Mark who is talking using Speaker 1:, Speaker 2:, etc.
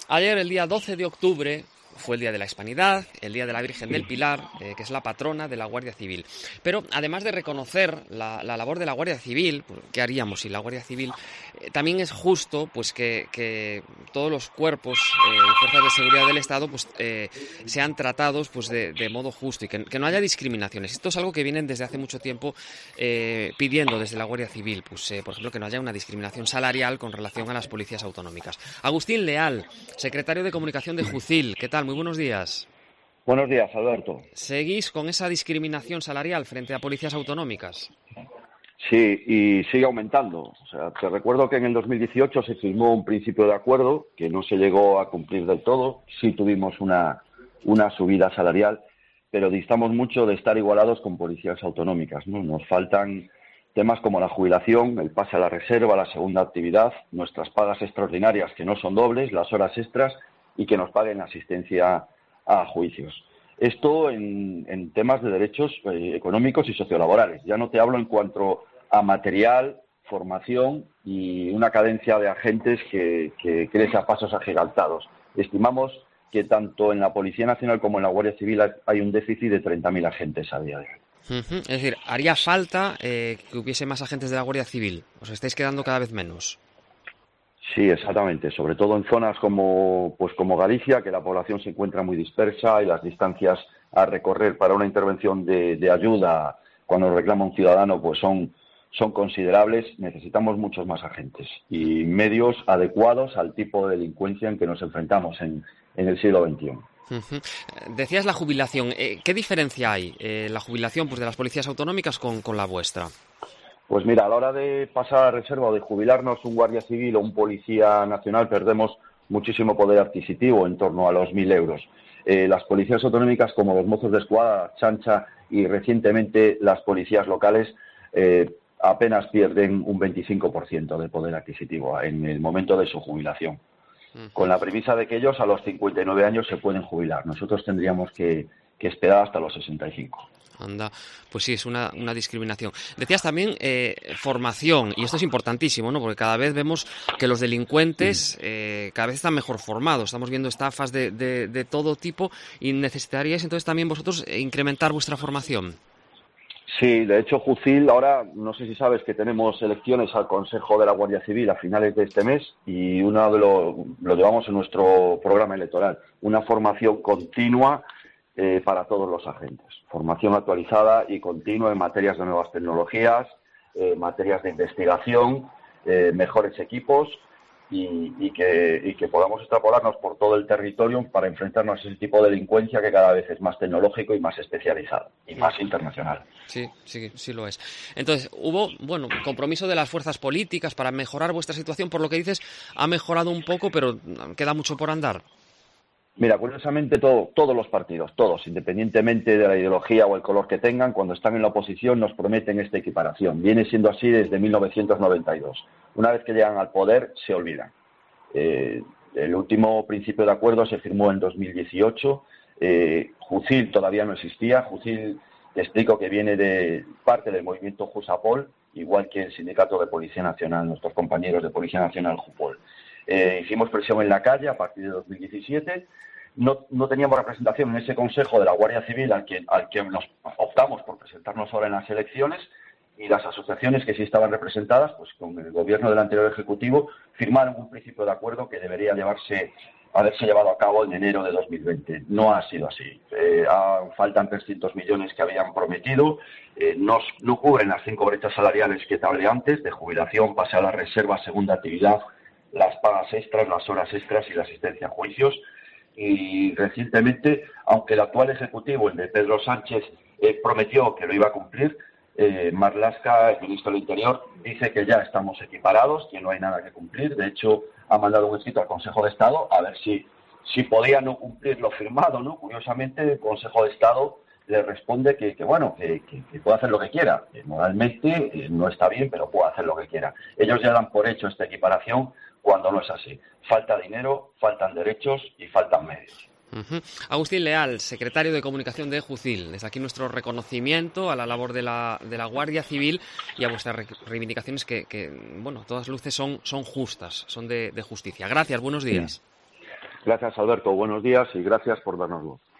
Speaker 1: Ayer, el día 12 de octubre, fue el Día de la Hispanidad, el Día de la Virgen del Pilar, que es la patrona de la Guardia Civil. Pero además de reconocer la labor de la Guardia Civil, ¿qué haríamos sin la Guardia Civil? También es justo pues que todos los cuerpos y fuerzas de seguridad del Estado pues sean tratados pues de modo justo y que no haya discriminaciones. Esto es algo que vienen desde hace mucho tiempo pidiendo desde la Guardia Civil, pues por ejemplo que no haya una discriminación salarial con relación a las policías autonómicas. Agustín Leal, secretario de Comunicación de Jucil, ¿qué tal? Muy buenos días.
Speaker 2: Buenos días, Alberto.
Speaker 1: ¿Seguís con esa discriminación salarial frente a policías autonómicas?
Speaker 2: Sí, y sigue aumentando. O sea, te recuerdo que en el 2018 se firmó un principio de acuerdo que no se llegó a cumplir del todo. Sí tuvimos una subida salarial, pero distamos mucho de estar igualados con policías autonómicas, ¿no? Nos faltan temas como la jubilación, el pase a la reserva, la segunda actividad, nuestras pagas extraordinarias que no son dobles, las horas extras y que nos paguen asistencia a juicios. Esto en temas de derechos económicos y sociolaborales. Ya no te hablo en cuanto a material, formación y una cadencia de agentes que crece a pasos agigantados. Estimamos que tanto en la Policía Nacional como en la Guardia Civil hay un déficit de 30.000 agentes a día de hoy.
Speaker 1: Es decir, haría falta que hubiese más agentes de la Guardia Civil. ¿Os estáis quedando cada vez menos?
Speaker 2: Sí, exactamente. Sobre todo en zonas como Galicia, que la población se encuentra muy dispersa y las distancias a recorrer para una intervención de ayuda cuando reclama un ciudadano pues son considerables. Necesitamos muchos más agentes y medios adecuados al tipo de delincuencia en que nos enfrentamos en el siglo XXI.
Speaker 1: Decías la jubilación. ¿Qué diferencia hay la jubilación pues de las policías autonómicas con la vuestra?
Speaker 2: Pues mira, a la hora de pasar a reserva o de jubilarnos un guardia civil o un policía nacional perdemos muchísimo poder adquisitivo, en torno a los 1.000 euros. Las policías autonómicas, como los Mossos de Escuadra, Chancha y recientemente las policías locales, apenas pierden un 25% de poder adquisitivo en el momento de su jubilación. Con la premisa de que ellos a los 59 años se pueden jubilar. Nosotros tendríamos que esperar hasta los 65.
Speaker 1: Anda, pues sí, es una discriminación. Decías también formación, y esto es importantísimo, ¿no? Porque cada vez vemos que los delincuentes cada vez están mejor formados. Estamos viendo estafas de todo tipo y necesitaríais entonces también vosotros incrementar vuestra formación.
Speaker 2: Sí, de hecho, Jucil, ahora no sé si sabes que tenemos elecciones al Consejo de la Guardia Civil a finales de este mes y lo llevamos en nuestro programa electoral, una formación continua para todos los agentes. Formación actualizada y continua en materias de nuevas tecnologías, materias de investigación, mejores equipos y que podamos extrapolarnos por todo el territorio para enfrentarnos a ese tipo de delincuencia que cada vez es más tecnológico y más especializado y más internacional.
Speaker 1: Sí lo es. Entonces, hubo, compromiso de las fuerzas políticas para mejorar vuestra situación. Por lo que dices, ha mejorado un poco, pero queda mucho por andar.
Speaker 2: Mira, curiosamente todos los partidos, todos, independientemente de la ideología o el color que tengan, cuando están en la oposición nos prometen esta equiparación. Viene siendo así desde 1992. Una vez que llegan al poder, se olvidan. El último principio de acuerdo se firmó en 2018. Jucil todavía no existía. Jucil, te explico que viene de parte del movimiento Jusapol, igual que el Sindicato de Policía Nacional, nuestros compañeros de Policía Nacional Jupol. Hicimos presión en la calle a partir de 2017. No teníamos representación en ese Consejo de la Guardia Civil al que nos optamos por presentarnos ahora en las elecciones, y las asociaciones que sí estaban representadas, pues con el gobierno del anterior Ejecutivo, firmaron un principio de acuerdo que debería haberse llevado a cabo en enero de 2020. No ha sido así. Faltan 300 millones que habían prometido. No cubren las 5 brechas salariales que te hablé antes, de jubilación, pase a la reserva, segunda actividad, las pagas extras, las horas extras y la asistencia a juicios. Y recientemente, aunque el actual Ejecutivo, el de Pedro Sánchez, prometió que lo iba a cumplir, Marlaska, el ministro del Interior, dice que ya estamos equiparados, que no hay nada que cumplir. De hecho, ha mandado un escrito al Consejo de Estado a ver si podía no cumplir lo firmado, ¿no? Curiosamente, el Consejo de Estado le responde que puede hacer lo que quiera. Moralmente no está bien, pero puede hacer lo que quiera. Ellos ya dan por hecho esta equiparación cuando no es así. Falta dinero, faltan derechos y faltan medios.
Speaker 1: Agustín Leal, secretario de Comunicación de Jucil. Desde aquí nuestro reconocimiento a la labor de la Guardia Civil y a vuestras reivindicaciones que todas luces son justas, son de justicia. Gracias, buenos días.
Speaker 2: Gracias, Alberto. Buenos días y gracias por darnos voz.